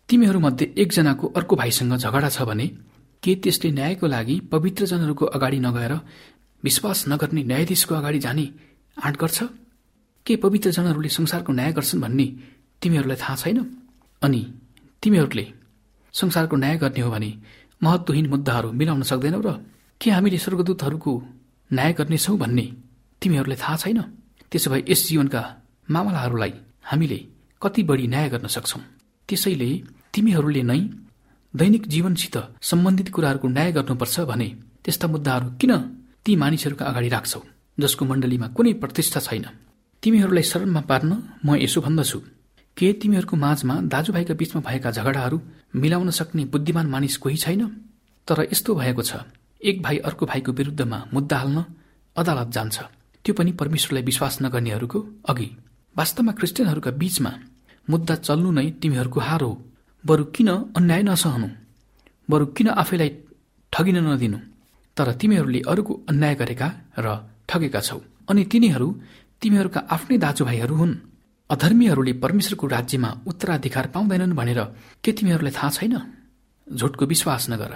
तिमीहरूमध्ये एकजनाको अर्को भाइसँग झगडा छ भने के त्यसले न्यायको लागि पवित्रजनहरूको अगाडि नगएर विश्वास नगर्ने न्यायाधीशको अगाडि जाने आँट गर्छ? के पवित्रजनहरूले संसारको न्याय गर्छन् भन्ने तिमीहरूलाई थाहा छैन? अनि तिमीहरूले संसारको न्याय गर्ने हो भने महत्त्वहीन मुद्दाहरू मिलाउन सक्दैनौ र? के हामीले स्वर्गदूतहरूको न्याय गर्नेछौँ भन्ने तिमीहरूलाई थाहा छैन? त्यसो भए यस जीवनका मामलाहरूलाई हामीले कति बढी न्याय गर्न सक्छौँ? त्यसैले तिमीहरूले नै दैनिक जीवनसित सम्बन्धित कुराहरूको न्याय गर्नुपर्छ भने त्यस्ता मुद्दाहरू किन ती मानिसहरूका अगाडि राख्छौ जसको मण्डलीमा कुनै प्रतिष्ठा छैन? तिमीहरूलाई शरणमा पार्न म यसो भन्दछु, के तिमीहरूको माझमा दाजुभाइका बीचमा भएका झगडाहरू मिलाउन सक्ने बुद्धिमान मानिस कोही छैन? तर यस्तो भएको छ, एक भाइ अर्को भाइको विरुद्धमा मुद्दा हाल्न अदालत जान्छ, त्यो पनि परमेश्वरलाई विश्वास नगर्नेहरूको अघि। वास्तवमा क्रिस्चियनहरूका बीचमा मुद्दा चल्नु नै तिमीहरूको हार हो। बरु किन अन्याय नसहनु, बरु किन आफैलाई ठगिन नदिनु? तर तिमीहरूले अरूको अन्याय गरेका र ठगेका छौ, अनि तिनीहरू तिमीहरूका आफ्नै दाजुभाइहरू हुन्। अधर्मीहरूले परमेश्वरको राज्यमा उत्तराधिकार पाउँदैनन् भनेर के तिमीहरूलाई थाहा छैन? झुटको विश्वास नगर।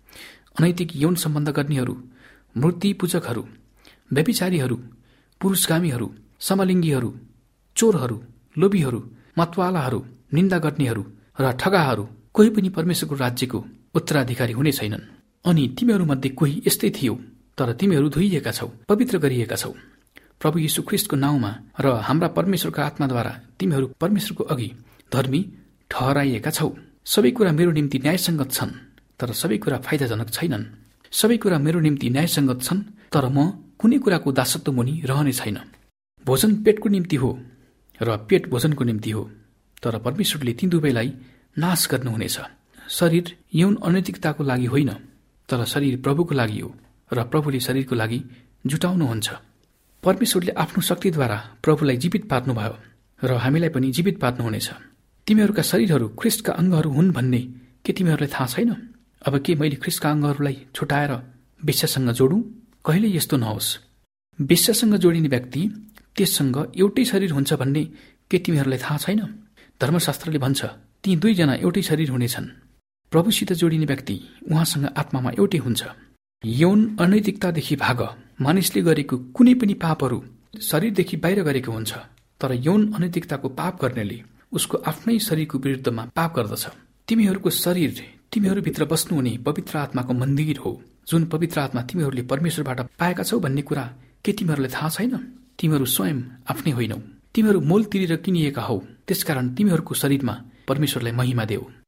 अनैतिक यौन सम्बन्ध गर्नेहरू, मूर्ति पूजकहरू, व्यभिचारीहरू, पुरुषगामीहरू, समलिङ्गीहरू, चोरहरू, लोभीहरू, मतवालाहरू, निन्दा गर्नेहरू र ठगाहरू कोही पनि परमेश्वरको राज्यको उत्तराधिकारी हुने छैनन्। अनि तिमीहरूमध्ये कोही यस्तै थियो, तर तिमीहरू धोइएका छौ, पवित्र गरिएका छौ प्रभु यीशु ख्रीष्टको नाउँमा, र हाम्रा परमेश्वरका आत्माद्वारा तिमीहरू परमेश्वरको अघि धर्मी ठहराइएका छौ। सबै कुरा मेरो निम्ति न्यायसङ्गत छन्, तर सबै कुरा फाइदाजनक छैनन्। सबै कुरा मेरो निम्ति न्यायसङ्गत छन्, तर म कुनै कुराको दासत्व मुनि रहने छैन। भोजन पेटको निम्ति हो र पेट भोजनको निम्ति हो, तर परमेश्वरले ती दुवैलाई नाश गर्नुहुनेछ। शरीर यौन अनैतिकताको लागि होइन, तर शरीर प्रभुको लागि हो, र प्रभुले शरीरको लागि जुटाउनुहुन्छ। परमेश्वरले आफ्नो शक्तिद्वारा प्रभुलाई जीवित पार्नुभयो, र हामीलाई पनि जीवित पार्नुहुनेछ। तिमीहरूका शरीरहरू ख्रीष्टका अङ्गहरू हुन् भन्ने के तिमीहरूलाई थाहा छैन? अब के मैले ख्रीष्टका अङ्गहरूलाई छुटाएर वेश्यासँग जोडौँ? कहिले यस्तो नहोस्। वेश्यासँग जोडिने व्यक्ति त्यससँग एउटै शरीर हुन्छ भन्ने के तिमीहरूलाई थाहा छैन? धर्मशास्त्रले भन्छ, ती दुईजना एउटै शरीर हुनेछन्। प्रभुसित जोडिने व्यक्ति उहाँसँग आत्मामा एउटै हुन्छ। यौन अनैतिकतादेखि भाग। मानिसले गरेको कुनै पनि पापहरू शरीरदेखि बाहिर गरेको हुन्छ, तर यौन अनैतिकताको पाप गर्नेले उसको आफ्नै शरीरको विरुद्धमा पाप गर्दछ। तिमीहरूको शरीर तिमीहरूभित्र बस्नुहुने पवित्र आत्माको मन्दिर हो, जुन पवित्र आत्मा तिमीहरूले परमेश्वरबाट पाएका छौ भन्ने कुरा के तिमीहरूलाई थाहा छैन? तिमीहरू स्वयं आफ्नै होइनौ, तिमीहरू मोल तिरेर किनिएका हौ। त्यसकारण तिमीहरूको शरीरमा परमेश्वरलाई महिमा देऊ।